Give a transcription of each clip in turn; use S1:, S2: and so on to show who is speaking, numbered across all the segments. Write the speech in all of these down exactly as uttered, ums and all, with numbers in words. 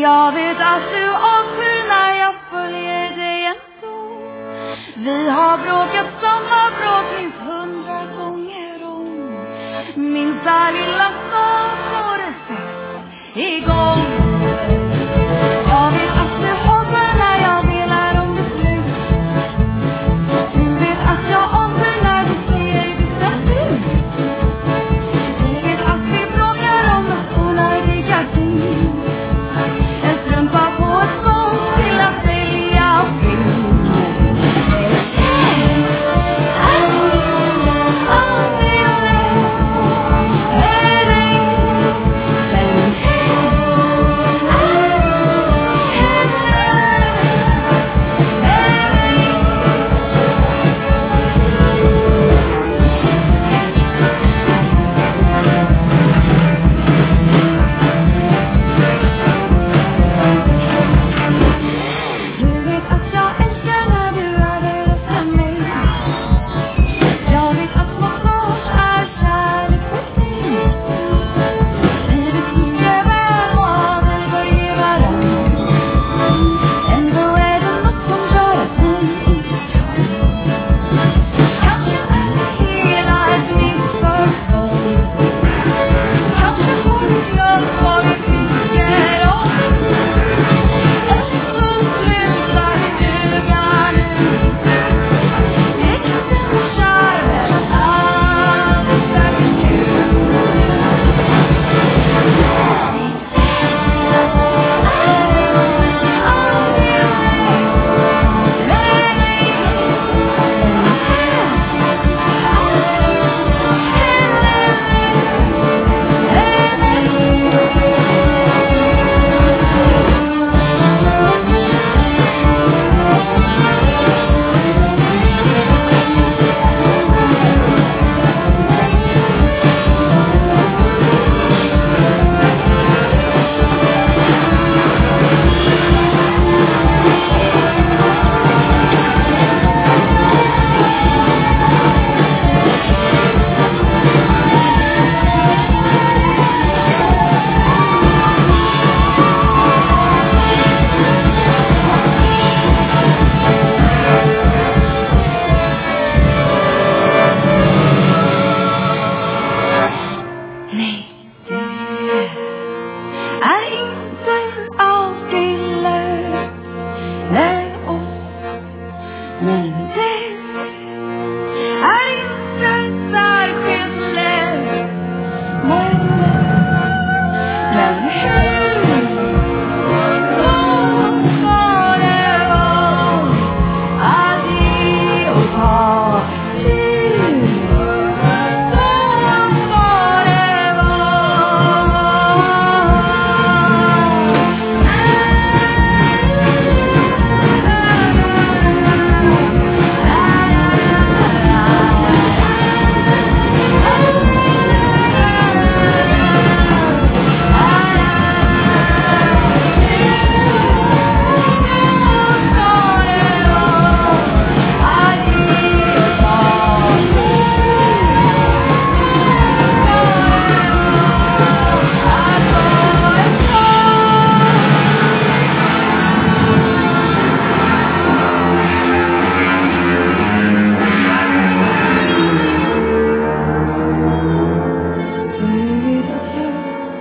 S1: Jag vet att du avskyr när jag följer dig ändå. Vi har bråkat samma bråk minst hundra gånger om. Minsta lilla sak får det sätt igång. Jag vet att du hatar när jag delar om beslut. Du vet att jag avskyr när du säger vissa ut. Du vet att vi bråkar om något onödiga ting. En strumpa på ett sånt till att sälja film.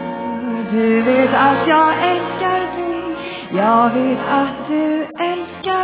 S1: Du vet att jag älskar dig. Jag vet att du älskar